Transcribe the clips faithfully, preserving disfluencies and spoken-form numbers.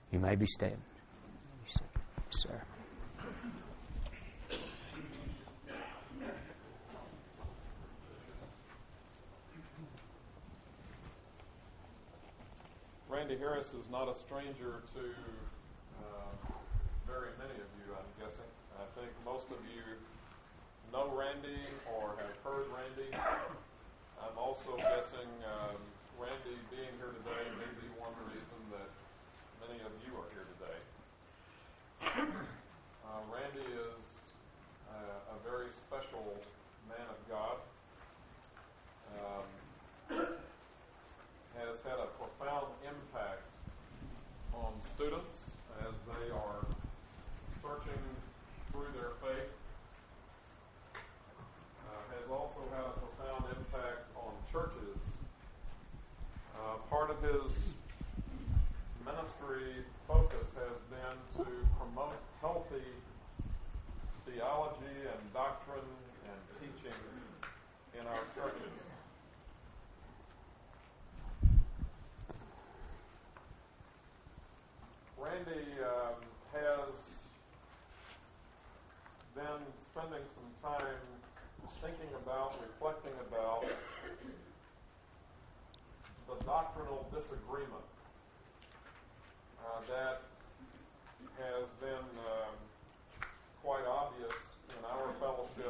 You may be seated. Sir. Randy Harris is not a stranger to uh, very many of you, I'm guessing. I think most of you know Randy or have heard Randy. I'm also guessing um, Randy being here today may be one reason that many of you are here today. Uh, Randy is uh, a very special man of God. Um, has had a profound impact on students as they are searching through their faith. Uh, has also had a profound impact on churches. Uh, part of his ministry focus has been to promote healthy theology and doctrine and teaching in our churches. Randy um, has been spending some time thinking about, reflecting about the doctrinal disagreement uh, that has been um, quite obvious in our fellowship,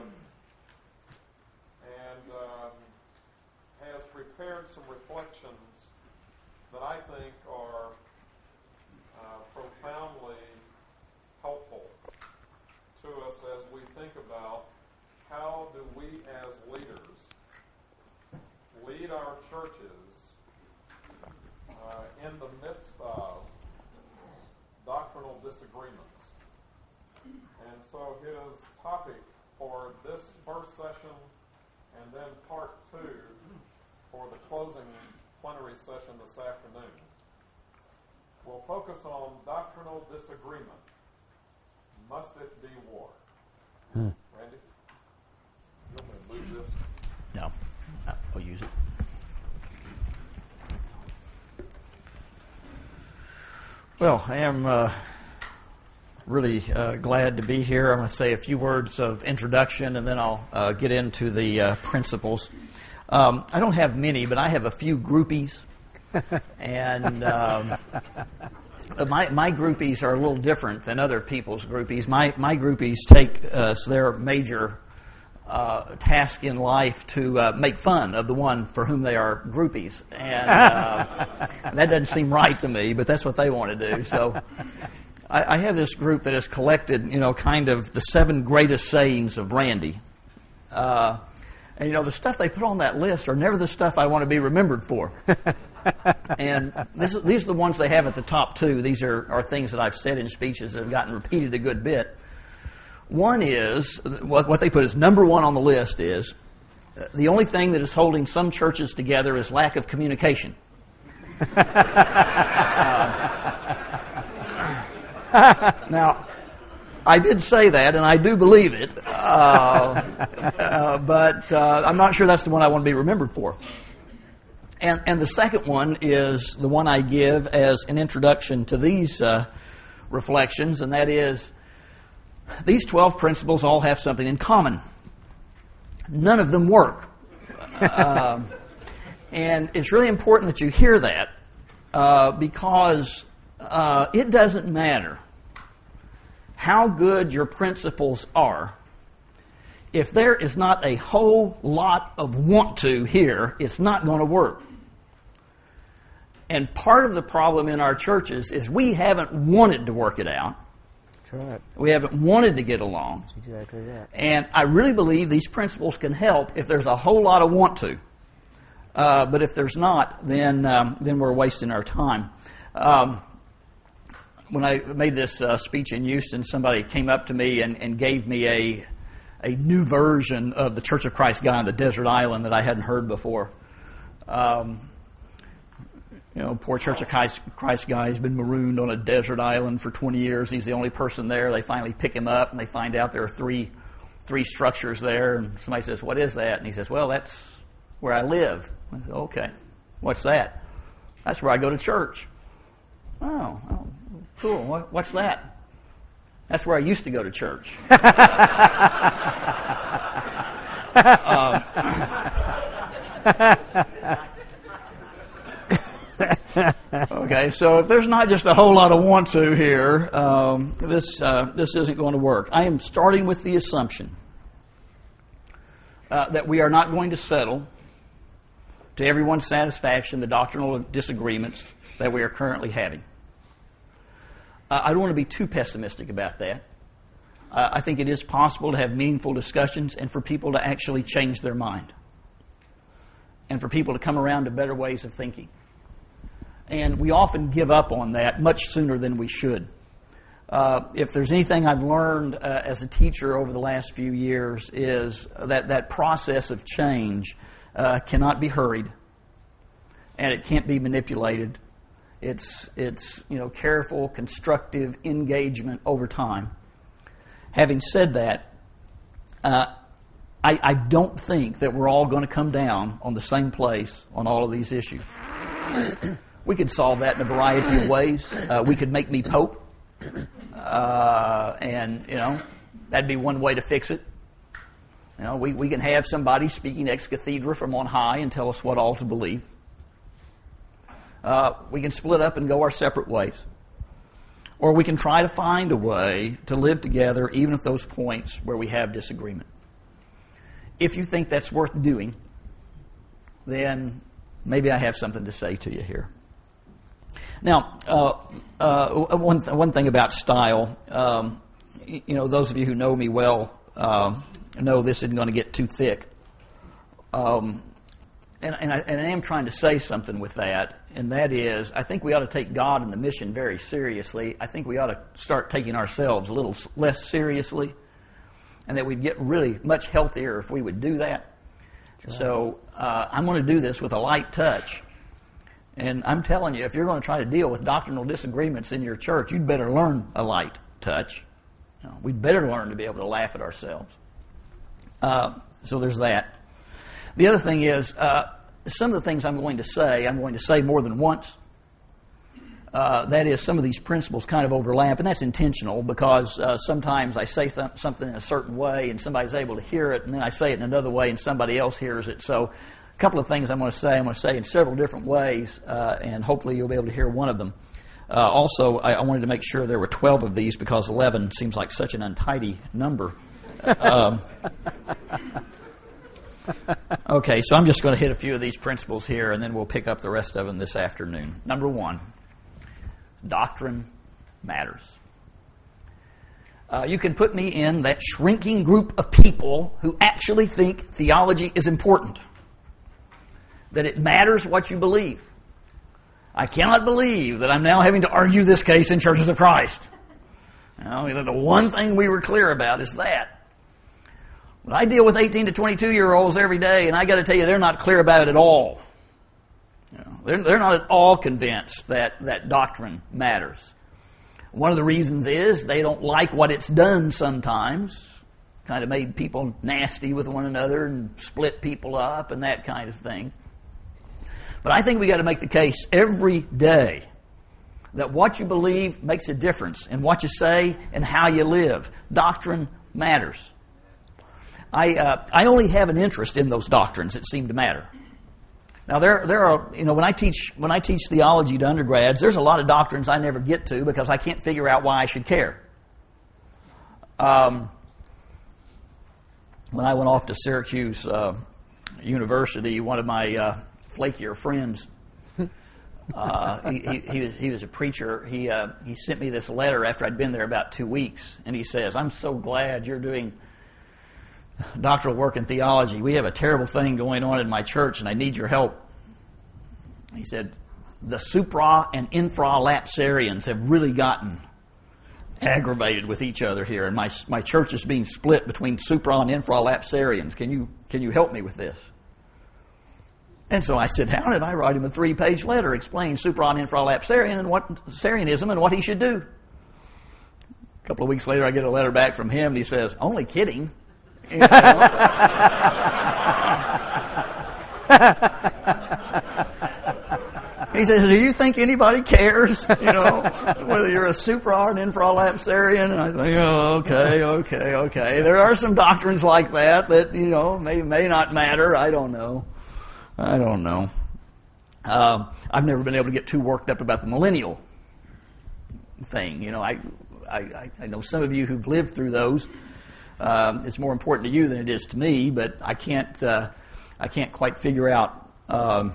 and um, has prepared some reflections that I think are Uh, profoundly helpful to us as we think about how do we as leaders lead our churches uh, in the midst of doctrinal disagreements. And so his topic for this first session and then part two for the closing plenary session this afternoon we'll focus on doctrinal disagreement. Must it be war? Hmm. Randy? You want me to move this? No. I'll use it. Well, I am uh, really uh, glad to be here. I'm going to say a few words of introduction, and then I'll uh, get into the uh, principles. Um, I don't have many, but I have a few groupies. And um, my my groupies are a little different than other people's groupies. My my groupies take uh, their major uh, task in life to uh, make fun of the one for whom they are groupies, and uh, that doesn't seem right to me. But that's what they want to do. So I, I have this group that has collected, you know, kind of the seven greatest sayings of Randy. Uh, and you know, the stuff they put on that list are never the stuff I want to be remembered for. And this, these are the ones they have at the top two. These are, are things that I've said in speeches that have gotten repeated a good bit. One is, what, what they put as number one on the list is, uh, the only thing that is holding some churches together is lack of communication. uh, now, I did say that, and I do believe it, uh, uh, but uh, I'm not sure that's the one I want to be remembered for. And, and the second one is the one I give as an introduction to these uh, reflections, and that is, these twelve principles all have something in common. None of them work. uh, and it's really important that you hear that, uh, because uh, it doesn't matter how good your principles are. If there is not a whole lot of want to here, it's not going to work. And part of the problem in our churches is we haven't wanted to work it out. That's right. We haven't wanted to get along. That's exactly that. And I really believe these principles can help if there's a whole lot of want to. Uh, but if there's not, then um, then we're wasting our time. Um, when I made this uh, speech in Houston, somebody came up to me and, and gave me a a new version of the Church of Christ guy on the desert island that I hadn't heard before. Um, you know, poor Church of Christ, Christ guy has been marooned on a desert island for twenty years. He's the only person there. They finally pick him up, and they find out there are three three structures there. And somebody says, "What is that?" And he says, "Well, that's where I live." I said, "Okay, what's that?" "That's where I go to church." Oh, oh Cool. What, what's that? That's where I used to go to church. um, okay, so if there's not just a whole lot of want to here, um, this uh, this isn't going to work. I am starting with the assumption uh, that we are not going to settle to everyone's satisfaction the doctrinal disagreements that we are currently having. Uh, I don't want to be too pessimistic about that. Uh, I think it is possible to have meaningful discussions and for people to actually change their mind and for people to come around to better ways of thinking. And we often give up on that much sooner than we should. Uh, if there's anything I've learned uh, as a teacher over the last few years is that that process of change uh, cannot be hurried and it can't be manipulated. It's, it's you know, careful, constructive engagement over time. Having said that, uh, I, I don't think that we're all going to come down on the same place on all of these issues. We could solve that in a variety of ways. Uh, we could make me Pope, uh, and, you know, that'd be one way to fix it. You know, we, we can have somebody speaking ex cathedra from on high and tell us what all to believe. Uh, we can split up and go our separate ways. Or we can try to find a way to live together even at those points where we have disagreement. If you think that's worth doing, then maybe I have something to say to you here. Now, uh, uh, one, th- one thing about style, um, you know, those of you who know me well uh, know this isn't going to get too thick. Um, and, and, I, and I am trying to say something with that, and that is, I think we ought to take God and the mission very seriously. I think we ought to start taking ourselves a little less seriously, and that we'd get really much healthier if we would do that. Sure. So uh, I'm going to do this with a light touch. And I'm telling you, if you're going to try to deal with doctrinal disagreements in your church, you'd better learn a light touch. You know, we'd better learn to be able to laugh at ourselves. Uh, so there's that. The other thing is, uh, some of the things I'm going to say, I'm going to say more than once. Uh, that is, some of these principles kind of overlap, and that's intentional because uh, sometimes I say th- something in a certain way and somebody's able to hear it, and then I say it in another way and somebody else hears it. So a couple of things I'm going to say, I'm going to say in several different ways, uh, and hopefully you'll be able to hear one of them. Uh, also, I, I wanted to make sure there were twelve of these because eleven seems like such an untidy number. Um, okay, so I'm just going to hit a few of these principles here, and then we'll pick up the rest of them this afternoon. Number one, doctrine matters. Uh, you can put me in that shrinking group of people who actually think theology is important, that it matters what you believe. I cannot believe that I'm now having to argue this case in Churches of Christ. You know, the one thing we were clear about is that. But I deal with eighteen to twenty-two year olds every day, and I got to tell you, they're not clear about it at all. You know, they're, they're not at all convinced that, that doctrine matters. One of the reasons is they don't like what it's done sometimes. Kind of made people nasty with one another and split people up and that kind of thing. But I think we got to make the case every day that what you believe makes a difference in what you say and how you live. Doctrine matters. I uh, I only have an interest in those doctrines that seem to matter. Now there there are you know when I teach when I teach theology to undergrads, there's a lot of doctrines I never get to because I can't figure out why I should care. Um, when I went off to Syracuse uh, University, one of my uh, flakier friends, uh, he, he, he was he was a preacher. He uh, he sent me this letter after I'd been there about two weeks, and he says, "I'm so glad you're doing doctoral work in theology. We have a terrible thing going on in my church, and I need your help." He said, "The supra and infralapsarians have really gotten aggravated with each other here, and my my church is being split between supra and infralapsarians. Can you can you help me with this?" And so I said, "How did I write him a three-page letter explaining supra and infralapsarian and what Sarianism and what he should do?" A couple of weeks later, I get a letter back from him, and he says, "Only kidding." You know? He says, do you think anybody cares, you know, whether you're a supra or an infralapsarian? And I think, oh, okay, okay, okay. There are some doctrines like that that, you know, may may not matter. I don't know. I don't know. Um, I've never been able to get too worked up about the millennial thing. You know, I I, I know some of you who've lived through those. Um, it's more important to you than it is to me, but I can't uh, I can't quite figure out. Um,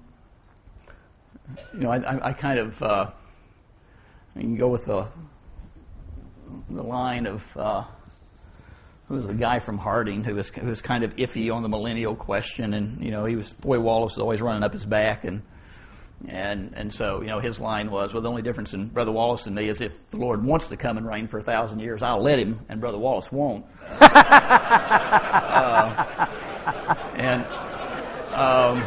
you know, I, I, I kind of uh, you can go with the the line of uh, who was the guy from Harding who was who was kind of iffy on the millennial question, and you know he was Foy Wallace was always running up his back, and and and so you know his line was, well, the only difference in Brother Wallace and me is if the Lord wants to come and reign for a thousand years, I'll let him, and Brother Wallace won't. uh, and um,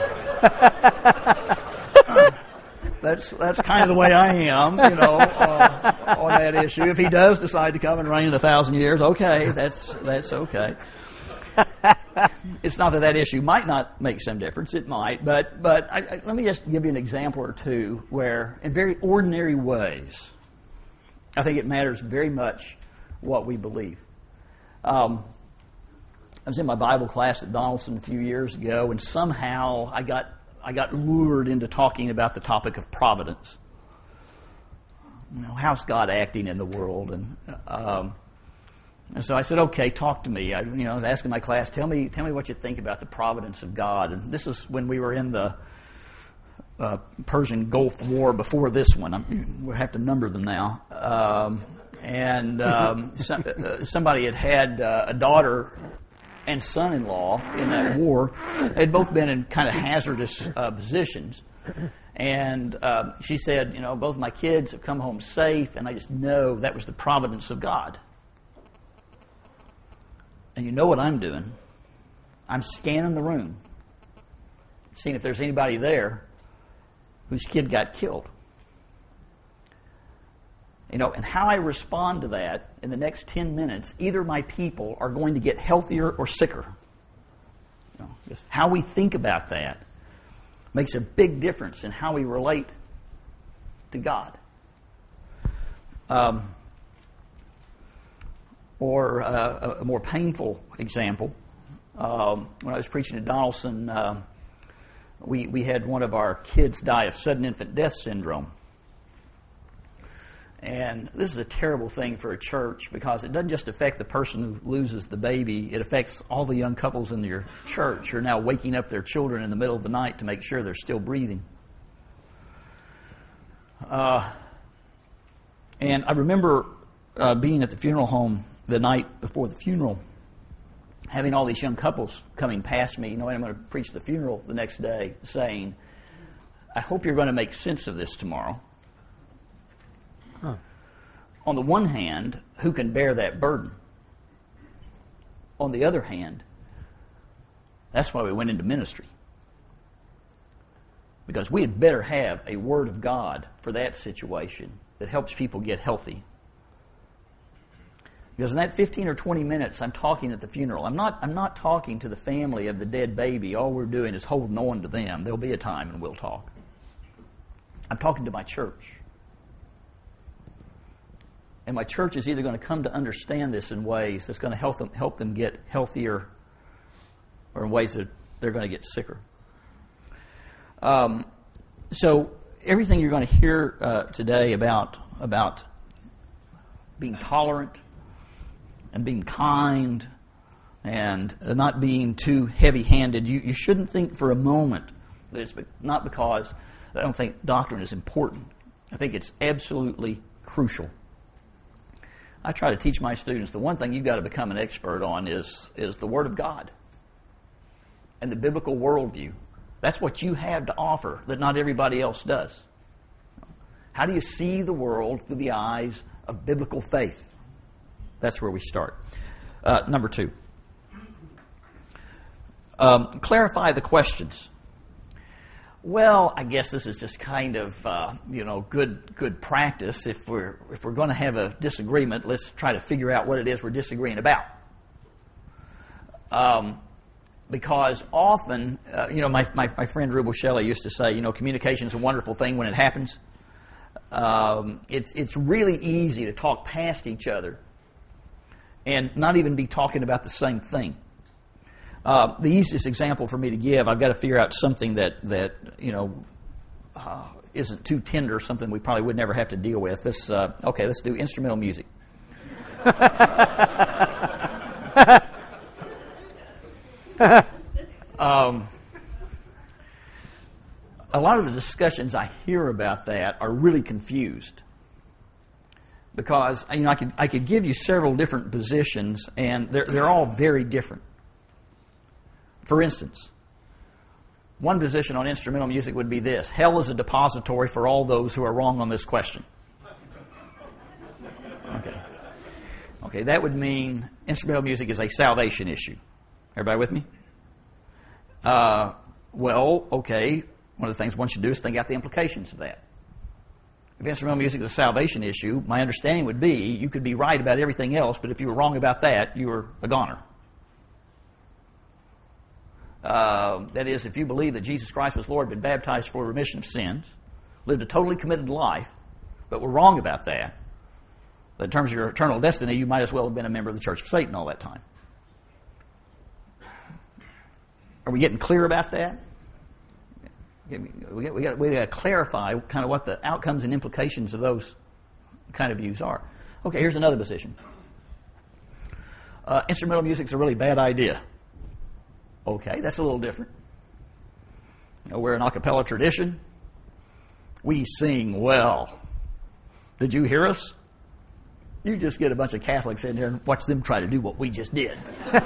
that's that's kind of the way I am, you know, uh, on that issue. If he does decide to come and reign in a thousand years, okay, that's that's okay. It's not that that issue might not make some difference. It might, but but I, I, let me just give you an example or two where, in very ordinary ways, I think it matters very much what we believe. Um, I was in my Bible class at Donaldson a few years ago, and somehow I got I got lured into talking about the topic of providence. You know, how's God acting in the world? And um, And so I said, okay, talk to me. I, you know, I was asking my class, tell me, tell me what you think about the providence of God. And this is when we were in the uh, Persian Gulf War before this one. I'm, we'll have to number them now. Um, and um, some, uh, somebody had had uh, a daughter and son-in-law in that war. They'd both been in kind of hazardous uh, positions. And uh, she said, you know, both my kids have come home safe, and I just know that was the providence of God. And you know what I'm doing? I'm scanning the room, seeing if there's anybody there whose kid got killed. You know, and how I respond to that in the next ten minutes, either my people are going to get healthier or sicker. You know, just how we think about that makes a big difference in how we relate to God. Um, Or uh, a more painful example, um, when I was preaching at Donaldson, uh, we, we had one of our kids die of sudden infant death syndrome. And this is a terrible thing for a church because it doesn't just affect the person who loses the baby, it affects all the young couples in your church who are now waking up their children in the middle of the night to make sure they're still breathing. Uh, and I remember uh, being at the funeral home the night before the funeral, having all these young couples coming past me, knowing I'm going to preach the funeral the next day, saying, I hope you're going to make sense of this tomorrow. Huh. On the one hand, who can bear that burden? On the other hand, that's why we went into ministry. Because we had better have a word of God for that situation that helps people get healthy. Because in that fifteen or twenty minutes, I'm talking at the funeral. I'm not I'm not talking to the family of the dead baby. All we're doing is holding on to them. There'll be a time and we'll talk. I'm talking to my church. And my church is either going to come to understand this in ways that's going to help them, help them get healthier, or in ways that they're going to get sicker. Um, so everything you're going to hear uh, today about about being tolerant, and being kind, and not being too heavy-handed, you, you shouldn't think for a moment that it's not because I don't think doctrine is important. I think it's absolutely crucial. I try to teach my students the one thing you've got to become an expert on is, is the Word of God and the biblical worldview. That's what you have to offer that not everybody else does. How do you see the world through the eyes of biblical faith? That's where we start. Uh, number two. Um, clarify the questions. Well, I guess this is just kind of uh, you know good good practice. If we're if we're going to have a disagreement, let's try to figure out what it is we're disagreeing about. Um, because often, uh, you know, my, my, my friend Rubel Shelley used to say, you know, communication is a wonderful thing when it happens. Um, it's, it's really easy to talk past each other and not even be talking about the same thing. Uh, the easiest example for me to give, I've got to figure out something that, that you know, uh, isn't too tender, something we probably would never have to deal with. This, uh, okay, let's do instrumental music. um, a lot of the discussions I hear about that are really confused because you know I could I could give you several different positions and they're they're all very different. For instance, one position on instrumental music would be this: hell is a depository for all those who are wrong on this question. Okay. Okay, that would mean instrumental music is a salvation issue. Everybody with me? Uh, well, okay, one of the things one should do is think out the implications of that. If instrumental music is a salvation issue, my understanding would be you could be right about everything else, but if you were wrong about that, you were a goner. Uh, that is, if you believe that Jesus Christ was Lord, been baptized for remission of sins, lived a totally committed life, but were wrong about that, in terms of your eternal destiny, you might as well have been a member of the Church of Satan all that time. Are we getting clear about that? We got, we got, we got to clarify kind of what the outcomes and implications of those kind of views are. Okay, here's another position. Uh, instrumental music's a really bad idea. Okay, that's a little different. You know, we're an a cappella tradition. We sing well. Did you hear us? You just get a bunch of Catholics in there and watch them try to do what we just did.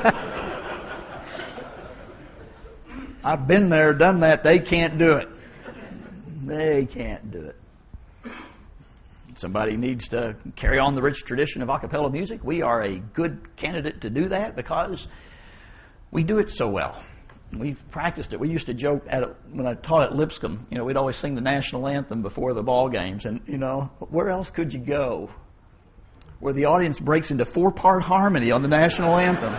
I've been there, done that. They can't do it. They can't do it. Somebody needs to carry on the rich tradition of a cappella music. We are a good candidate to do that because we do it so well. We've practiced it. We used to joke at it when I taught at Lipscomb. You know, we'd always sing the national anthem before the ball games, and you know, where else could you go where the audience breaks into four-part harmony on the national anthem?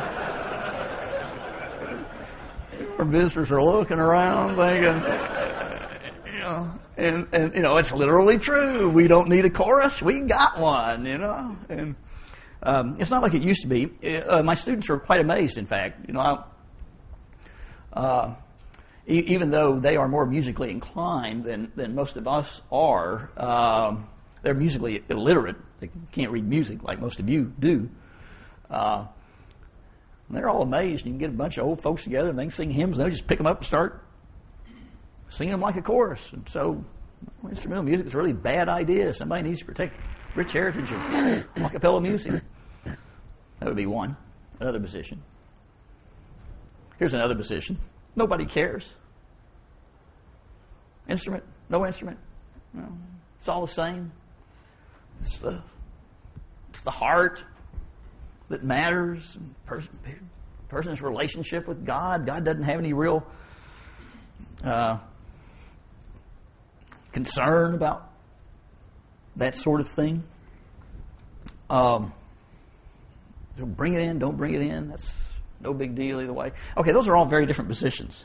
Our visitors are looking around thinking, you know, and, and, you know, it's literally true. We don't need a chorus. We got one, you know. And um, it's not like it used to be. Uh, my students are quite amazed, in fact. You know, I, uh, e- even though they are more musically inclined than, than most of us are, um, they're musically illiterate. They can't read music like most of you do. Uh, they're all amazed. You can get a bunch of old folks together and they can sing hymns. And they'll just pick them up and start singing them like a chorus. And so, well, instrumental music is a really bad idea. Somebody needs to protect rich heritage of a cappella music. That would be one. Another position. Here's another position. Nobody cares. Instrument, no instrument. No, it's all the same. It's the, it's the heart that matters. Person, person's relationship with God. God doesn't have any real uh, concern about that sort of thing. Um, bring it in, don't bring it in. That's no big deal either way. Okay, those are all very different positions.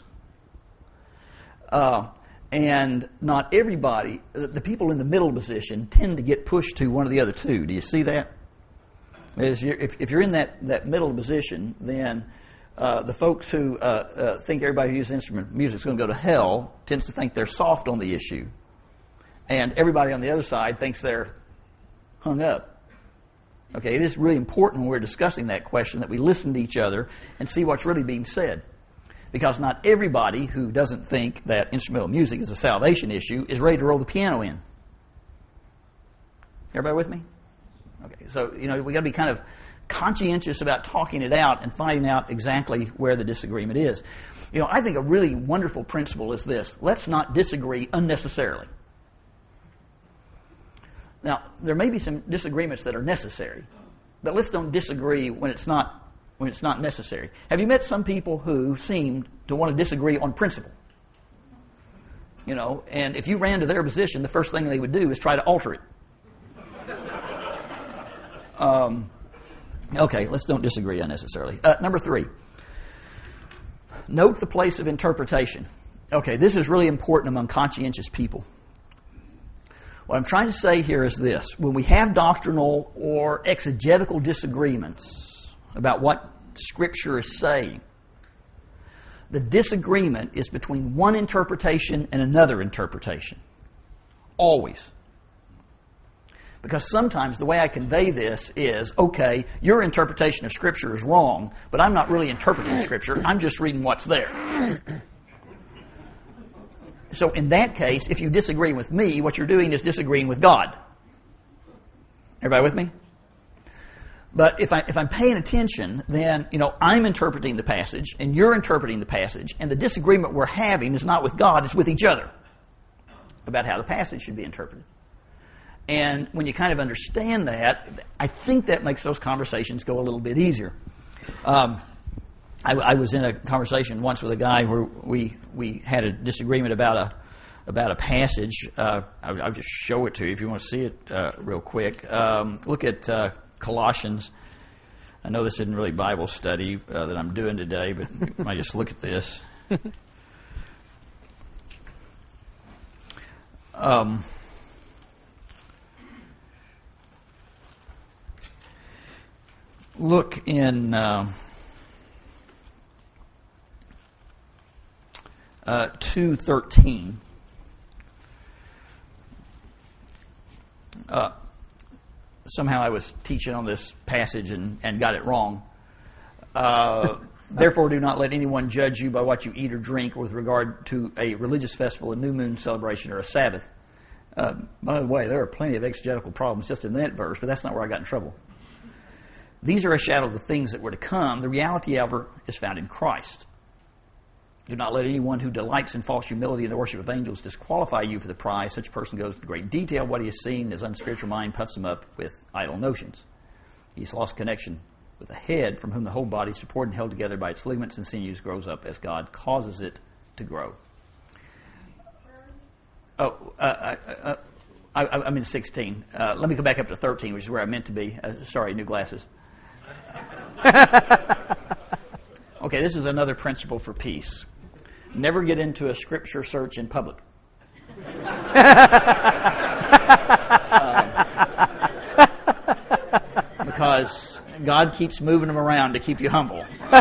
Uh, and not everybody, the people in the middle position tend to get pushed to one of the other two. Do you see that? Is you're, if, if you're in that, that middle position, then uh, the folks who uh, uh, think everybody who uses instrument music is going to go to hell tends to think they're soft on the issue. And everybody on the other side thinks they're hung up. Okay, it is really important when we're discussing that question that we listen to each other and see what's really being said. Because not everybody who doesn't think that instrumental music is a salvation issue is ready to roll the piano in. Everybody with me? Okay, so, you know, we got to be kind of conscientious about talking it out and finding out exactly where the disagreement is. You know, I think a really wonderful principle is this: let's not disagree unnecessarily. Now, there may be some disagreements that are necessary, but let's don't disagree when it's not when it's not necessary. Have you met some people who seem to want to disagree on principle? You know, and if you ran to their position, the first thing they would do is try to alter it. Um, okay, let's don't disagree unnecessarily. Uh, number three. note the place of interpretation. Okay, this is really important among conscientious people. What I'm trying to say here is this. When we have doctrinal or exegetical disagreements about what Scripture is saying, the disagreement is between one interpretation and another interpretation. Always. Because sometimes the way I convey this is, okay, your interpretation of Scripture is wrong, but I'm not really interpreting Scripture. I'm just reading what's there. So in that case, if you disagree with me, what you're doing is disagreeing with God. Everybody with me? But if, I, if I'm paying attention, then, you know, I'm interpreting the passage, and you're interpreting the passage, and the disagreement we're having is not with God, it's with each other about how the passage should be interpreted. And when you kind of understand that, I think that makes those conversations go a little bit easier. Um, I, I was in a conversation once with a guy where we we had a disagreement about a about a passage. Uh, I'll, I'll just show it to you if you want to see it uh, real quick. Um, look at uh, Colossians. I know this isn't really Bible study uh, that I'm doing today, but you might just look at this. Um, look in uh, uh, two thirteen. Uh, somehow I was teaching on this passage and, and got it wrong. Uh, Therefore, do not let anyone judge you by what you eat or drink with regard to a religious festival, a new moon celebration, or a Sabbath. Uh, by the way, there are plenty of exegetical problems just in that verse, but that's not where I got in trouble. These are a shadow of the things that were to come. The reality, however, is found in Christ. Do not let anyone who delights in false humility and the worship of angels disqualify you for the prize. Such a person goes into great detail. What he has seen, his unspiritual mind puffs him up with idle notions. He's lost connection with the head, from whom the whole body, supported and held together by its ligaments and sinews, grows up as God causes it to grow. Oh, uh, uh, uh, I, I'm in sixteen. Uh, let me go back up to thirteen, which is where I meant to be. Uh, sorry, new glasses. Okay, this is another principle for peace. Never get into a scripture search in public. um, because God keeps moving them around to keep you humble.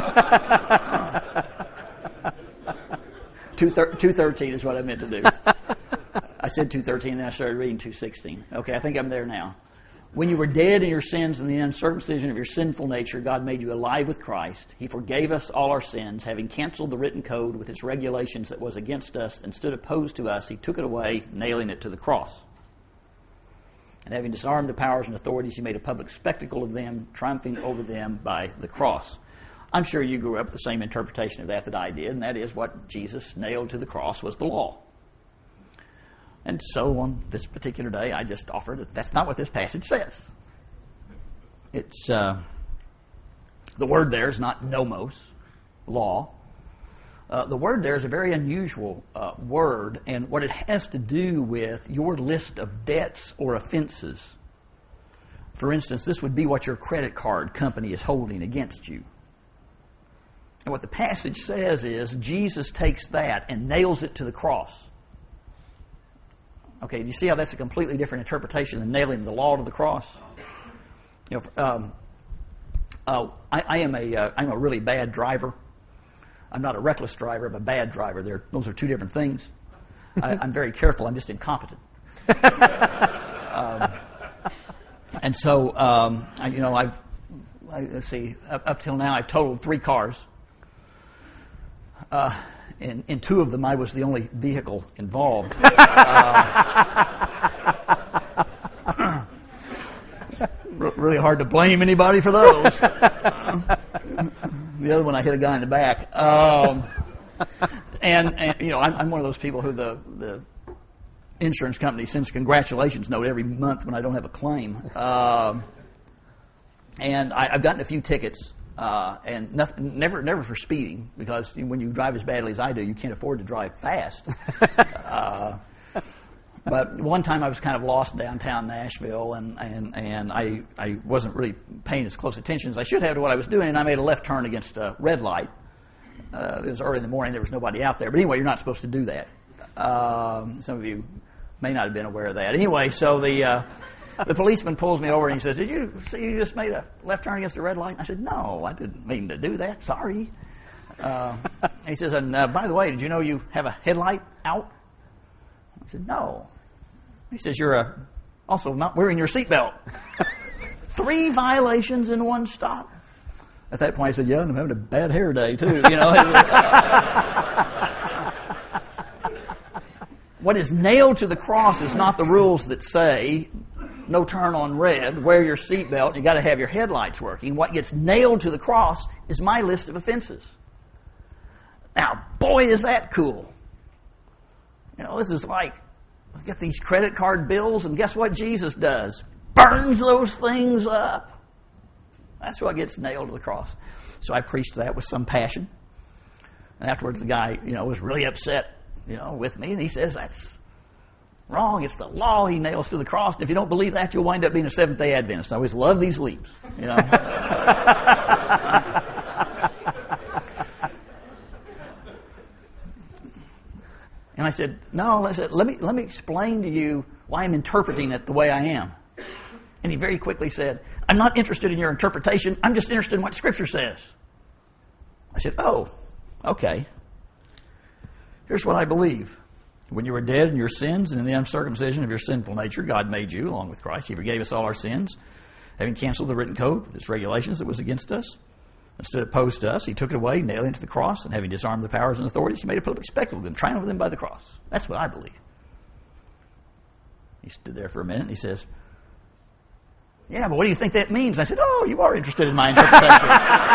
two thirteen is what I meant to do. I said two thirteen, then I started reading two sixteen. Okay, I think I'm there now. When you were dead in your sins and the uncircumcision of your sinful nature, God made you alive with Christ. He forgave us all our sins, having canceled the written code with its regulations that was against us and stood opposed to us. He took it away, nailing it to the cross. And having disarmed the powers and authorities, he made a public spectacle of them, triumphing over them by the cross. I'm sure you grew up with the same interpretation of that that I did, and that is what Jesus nailed to the cross was the law. And so on this particular day, I just offered that that's not what this passage says. It's uh, the word there is not nomos, law. Uh, the word there is a very unusual uh, word, and what it has to do with your list of debts or offenses. For instance, this would be what your credit card company is holding against you. And what the passage says is Jesus takes that and nails it to the cross. Okay, do you see how that's a completely different interpretation than nailing the law to the cross? You know, um, uh, I, I am a uh, I'm a really bad driver. I'm not a reckless driver. I'm a bad driver. They're, those are two different things. I, I'm very careful. I'm just incompetent. um, and so, um, I, you know, I've I, let's see. Up, up till now, I've totaled three cars. Uh, in, in two of them, I was the only vehicle involved. uh, really hard to blame anybody for those. The other one, I hit a guy in the back. Um, and, and, you know, I'm, I'm one of those people who the, the insurance company sends congratulations note every month when I don't have a claim. Um, and I, I've gotten a few tickets, uh, and nothing, never never for speeding, because when you drive as badly as I do, you can't afford to drive fast. uh, But one time I was kind of lost downtown Nashville, and, and, and I, I wasn't really paying as close attention as I should have to what I was doing, and I made a left turn against a red light. Uh, it was early in the morning. There was nobody out there. But anyway, you're not supposed to do that. Um, some of you may not have been aware of that. Anyway, so the uh, the policeman pulls me over and he says, "Did you see you just made a left turn against the red light?" And I said, "No, I didn't mean to do that. Sorry." Uh, he says, "And uh, by the way, did you know you have a headlight out?" I said, "No." He says, "You're uh, also not wearing your seatbelt." Three violations in one stop. At that point, I said, "Yeah, and I'm having a bad hair day too." You know. What is nailed to the cross is not the rules that say no turn on red, wear your seatbelt, you got to have your headlights working. What gets nailed to the cross is my list of offenses. Now, boy, is that cool. You know, this is like, I get these credit card bills, and guess what Jesus does? Burns those things up. That's what gets nailed to the cross. So I preached that with some passion. And afterwards, the guy, you know, was really upset, you know, with me, and he says, "That's wrong. It's the law he nails to the cross. And if you don't believe that, you'll wind up being a Seventh-day Adventist." I always love these leaps, you know. And I said, "No," I said, let me let me explain to you why I'm interpreting it the way I am." And he very quickly said, "I'm not interested in your interpretation. I'm just interested in what Scripture says." I said, "Oh, okay. Here's what I believe. When you were dead in your sins and in the uncircumcision of your sinful nature, God made you along with Christ. He forgave us all our sins, having canceled the written code with its regulations that was against us and stood opposed to us. He took it away, nailed it to the cross, and having disarmed the powers and authorities, he made a public spectacle of them, triumphing them by the cross." That's what I believe. He stood there for a minute and he says, "Yeah, but what do you think that means?" I said, "Oh, you are interested in my interpretation."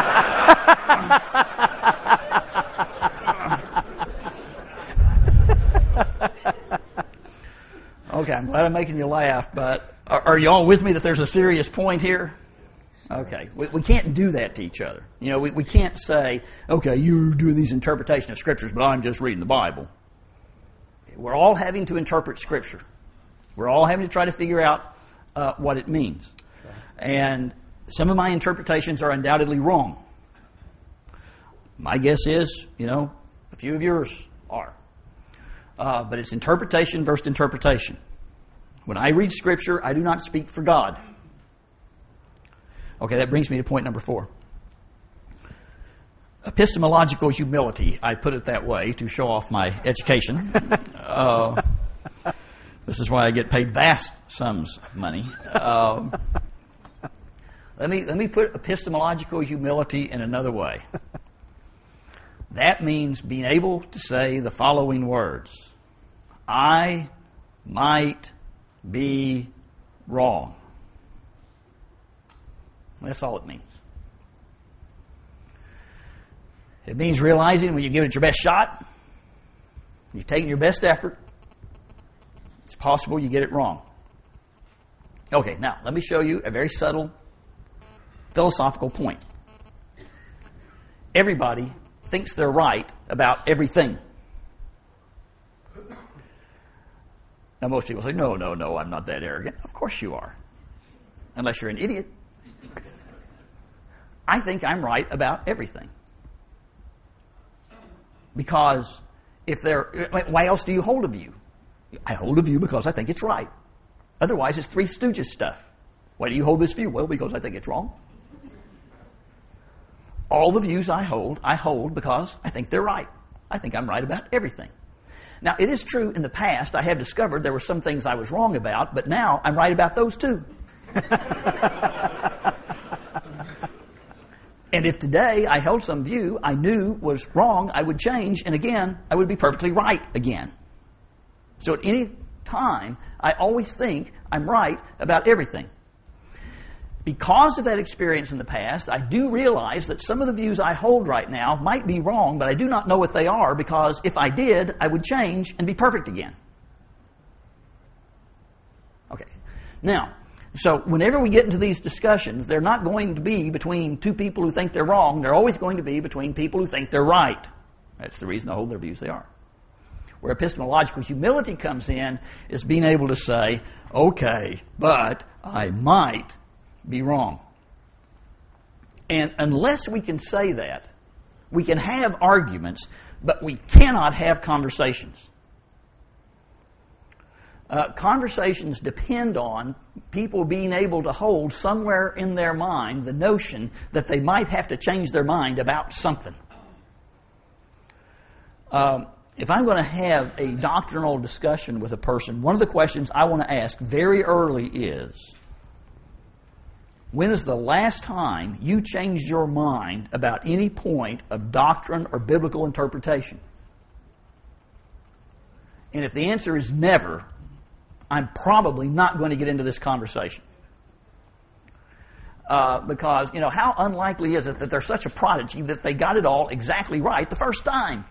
Okay, I'm glad I'm making you laugh, but are, are you all with me that there's a serious point here? Okay, we, we can't do that to each other. You know, we, we can't say, "Okay, you're doing these interpretation of Scriptures, but I'm just reading the Bible." We're all having to interpret Scripture. We're all having to try to figure out uh, what it means. And some of my interpretations are undoubtedly wrong. My guess is, you know, a few of yours are. Uh, but it's interpretation versus interpretation. When I read Scripture, I do not speak for God. Okay, that brings me to point number four. Epistemological humility. I put it that way to show off my education. uh, this is why I get paid vast sums of money. Um, let me let me put epistemological humility in another way. That means being able to say the following words: "I might be wrong." That's all it means. It means realizing when you give it your best shot, you've taken your best effort, it's possible you get it wrong. Okay, now let me show you a very subtle philosophical point. Everybody thinks they're right about everything. Now most people say, "No, no, no, I'm not that arrogant." Of course you are. Unless you're an idiot. I think I'm right about everything. Because if there, why else do you hold a view? I hold a view because I think it's right. Otherwise, it's Three Stooges stuff. Why do you hold this view? Well, because I think it's wrong. All the views I hold, I hold because I think they're right. I think I'm right about everything. Now, it is true in the past I have discovered there were some things I was wrong about, but now I'm right about those too. And if today I held some view I knew was wrong, I would change, and again, I would be perfectly right again. So at any time, I always think I'm right about everything. Because of that experience in the past, I do realize that some of the views I hold right now might be wrong, but I do not know what they are, because if I did, I would change and be perfect again. Okay. Now, so whenever we get into these discussions, they're not going to be between two people who think they're wrong. They're always going to be between people who think they're right. That's the reason they hold their views they are. Where epistemological humility comes in is being able to say, "Okay, but I might be wrong." And unless we can say that, We can have arguments, but we cannot have conversations. Uh, conversations depend on people being able to hold somewhere in their mind the notion that they might have to change their mind about something. Um, if I'm going to have a doctrinal discussion with a person, one of the questions I want to ask very early is, when is the last time you changed your mind about any point of doctrine or biblical interpretation? And if the answer is never, I'm probably not going to get into this conversation. Uh, because, you know, how unlikely is it that they're such a prodigy that they got it all exactly right the first time?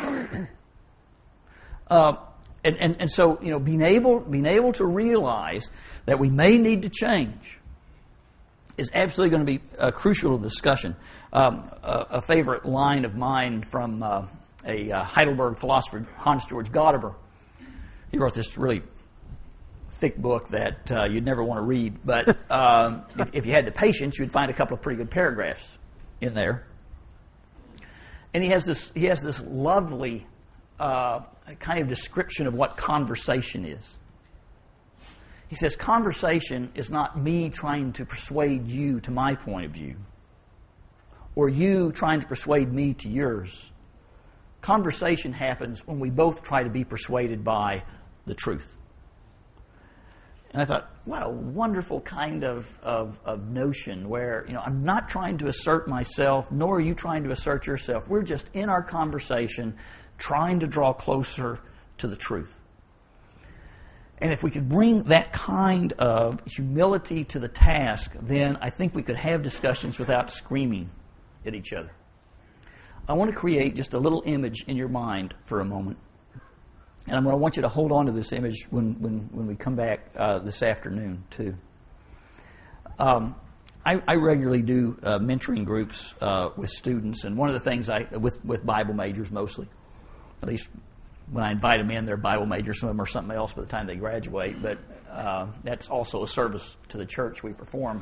uh, and, and, and so, you know, being able, being able to realize that we may need to change is absolutely going to be uh, crucial to the discussion. Um, a, a favorite line of mine from uh, a uh, Heidelberg philosopher, Hans Georg Gadamer. He wrote this really thick book that uh, you'd never want to read, but um, if, if you had the patience, you'd find a couple of pretty good paragraphs in there. And he has this he has this lovely uh, kind of description of what conversation is. He says, conversation is not me trying to persuade you to my point of view, or you trying to persuade me to yours. Conversation happens when we both try to be persuaded by the truth. And I thought, what a wonderful kind of, of, of notion where, you know, I'm not trying to assert myself, nor are you trying to assert yourself. We're just in our conversation trying to draw closer to the truth. And if we could bring that kind of humility to the task, then I think we could have discussions without screaming at each other. I want to create just a little image in your mind for a moment. And I'm going to want you to hold on to this image when, when, when we come back uh, this afternoon, too. Um, I, I regularly do uh, mentoring groups uh, with students, and one of the things I, with, with Bible majors mostly, at least when I invite them in, they're Bible majors. Some of them are something else by the time they graduate, but uh, that's also a service to the church we perform.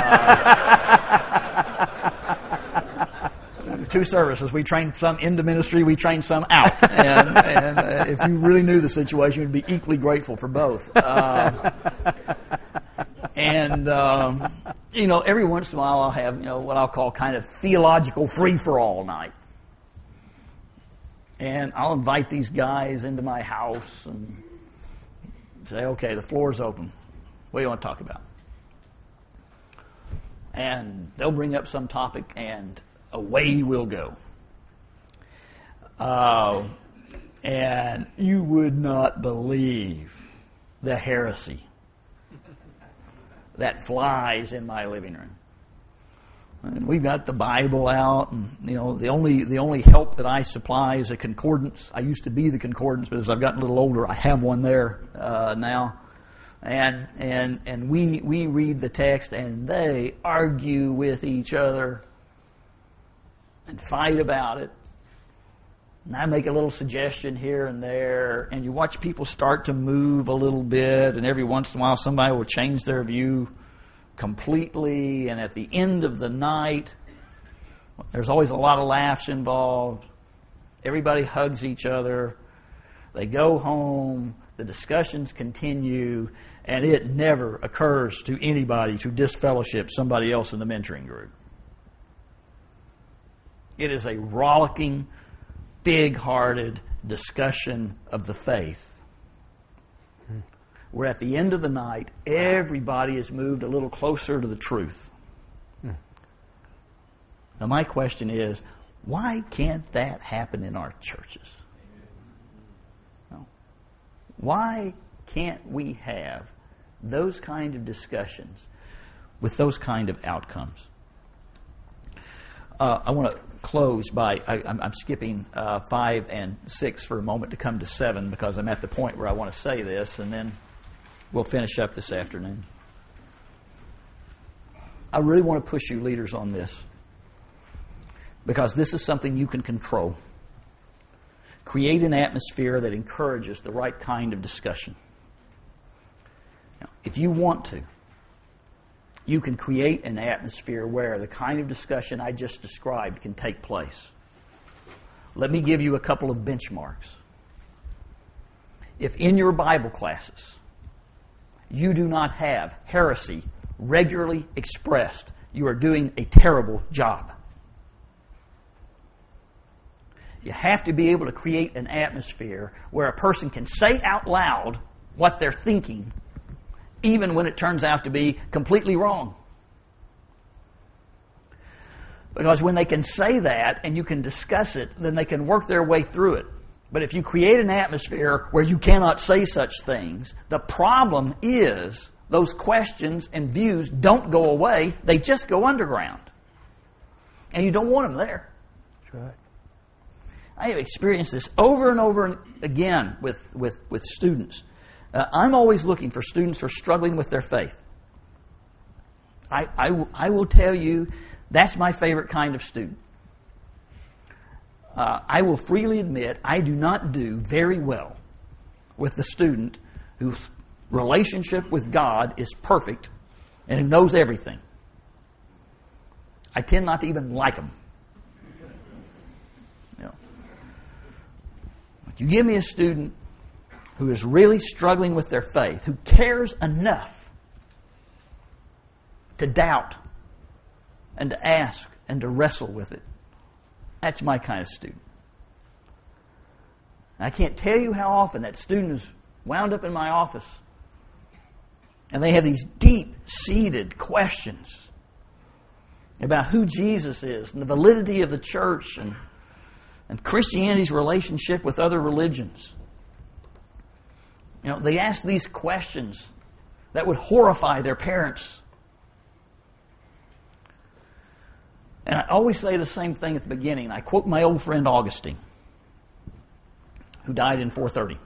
Uh, two services. We train some into ministry, we train some out. And, and uh, if you really knew the situation, you'd be equally grateful for both. Uh, and, um, you know, every once in a while I'll have, you know, what I'll call kind of theological free-for-all night. And I'll invite these guys into my house and say, okay, the floor's open. What do you want to talk about? And they'll bring up some topic, and away we'll go. Uh, and you would not believe the heresy that flies in my living room. And we've got the Bible out, and you know the only the only help that I supply is a concordance. I used to be the concordance, but as I've gotten a little older, I have one there uh, now. And and and we we read the text, and they argue with each other and fight about it. And I make a little suggestion here and there, and you watch people start to move a little bit, and every once in a while somebody will change their view completely, and at the end of the night, there's always a lot of laughs involved. Everybody hugs each other. They go home. The discussions continue, and it never occurs to anybody to disfellowship somebody else in the mentoring group. It is a rollicking, big-hearted discussion of the faith, where at the end of the night, everybody is moved a little closer to the truth. Now, my question is, why can't that happen in our churches? No. Why can't we have those kind of discussions with those kind of outcomes? Uh, I want to close by, I, I'm, I'm skipping uh, five and six for a moment to come to seven, because I'm at the point where I want to say this, and then we'll finish up this afternoon. I really want to push you leaders on this, because this is something you can control. Create an atmosphere that encourages the right kind of discussion. Now, if you want to, you can create an atmosphere where the kind of discussion I just described can take place. Let me give you a couple of benchmarks. If in your Bible classes you do not have heresy regularly expressed, you are doing a terrible job. You have to be able to create an atmosphere where a person can say out loud what they're thinking, even when it turns out to be completely wrong. Because when they can say that and you can discuss it, then they can work their way through it. But if you create an atmosphere where you cannot say such things, the problem is those questions and views don't go away. They just go underground. And you don't want them there. That's right. I have experienced this over and over again with, with, with students. Uh, I'm always looking for students who are struggling with their faith. I, I, I will tell you, that's my favorite kind of student. Uh, I will freely admit I do not do very well with the student whose relationship with God is perfect and who knows everything. I tend not to even like them. You know. But you give me a student who is really struggling with their faith, who cares enough to doubt and to ask and to wrestle with it. That's my kind of student. I can't tell you how often that student is wound up in my office and they have these deep-seated questions about who Jesus is and the validity of the church and, and Christianity's relationship with other religions. You know, they ask these questions that would horrify their parents. And I always say the same thing at the beginning. I quote my old friend Augustine, who died in four thirty.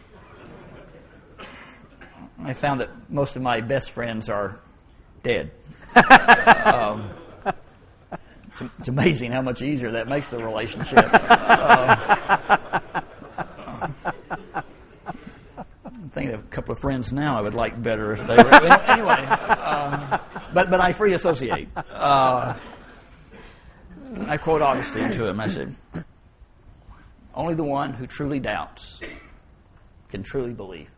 I found that most of my best friends are dead. um, it's, it's amazing how much easier that makes the relationship. Uh, I'm thinking of a couple of friends now I would like better if they were. Anyway, uh, but, but I free associate. Uh, I quote Augustine to him. I said, only the one who truly doubts can truly believe.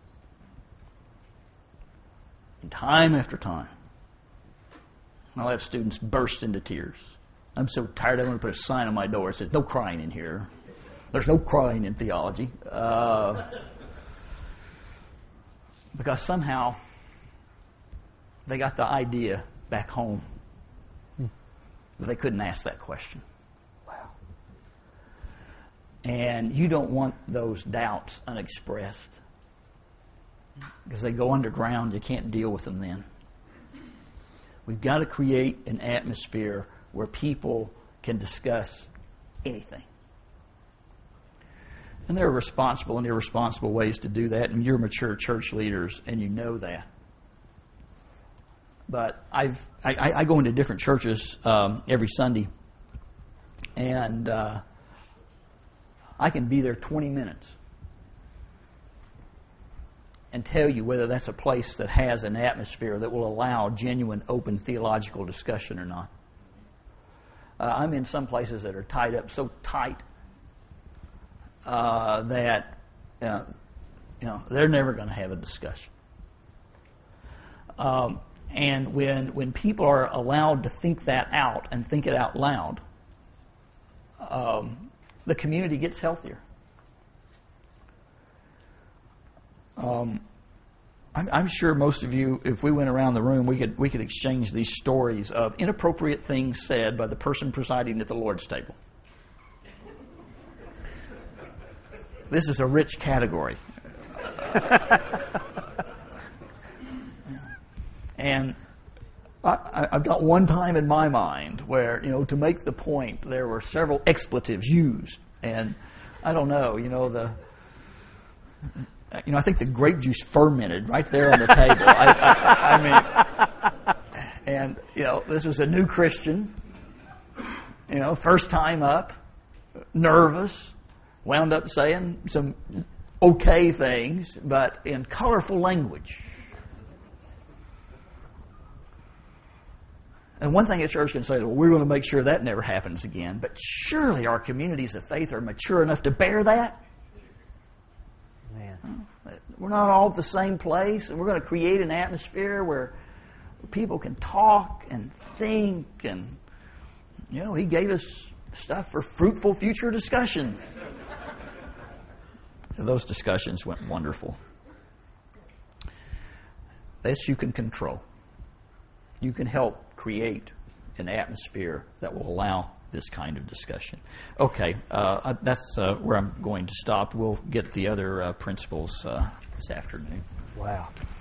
And time after time, I'll have students burst into tears. I'm so tired, I'm going to put a sign on my door that says, no crying in here. There's no crying in theology. Uh, because somehow they got the idea back home that they couldn't ask that question. Wow. And you don't want those doubts unexpressed because they go underground. You can't deal with them then. We've got to create an atmosphere where people can discuss anything. And there are responsible and irresponsible ways to do that, and you're mature church leaders, and you know that. But I've I, I go into different churches um, every Sunday, and uh, I can be there twenty minutes and tell you whether that's a place that has an atmosphere that will allow genuine, open theological discussion or not. Uh, I'm in some places that are tied up so tight uh, that uh, you know they're never going to have a discussion. Um, and when when people are allowed to think that out and think it out loud, um, the community gets healthier. Um, I'm, I'm sure most of you, if we went around the room, we could we could exchange these stories of inappropriate things said by the person presiding at the Lord's table. This is a rich category. And I, I've got one time in my mind where, you know, to make the point, there were several expletives used. And I don't know, you know, the... You know, I think the grape juice fermented right there on the table. I, I, I mean, and, you know, this was a new Christian, you know, first time up, nervous, wound up saying some okay things, but in colorful language. And one thing a church can say is, well, we're going to make sure that never happens again. But surely our communities of faith are mature enough to bear that. Man. We're not all at the same place, and we're going to create an atmosphere where people can talk and think, and, you know, He gave us stuff for fruitful future discussion. Those discussions went wonderful. This you can control. You can help create an atmosphere that will allow this kind of discussion. Okay, uh, that's uh, where I'm going to stop. We'll get the other uh, principles uh, this afternoon. Wow.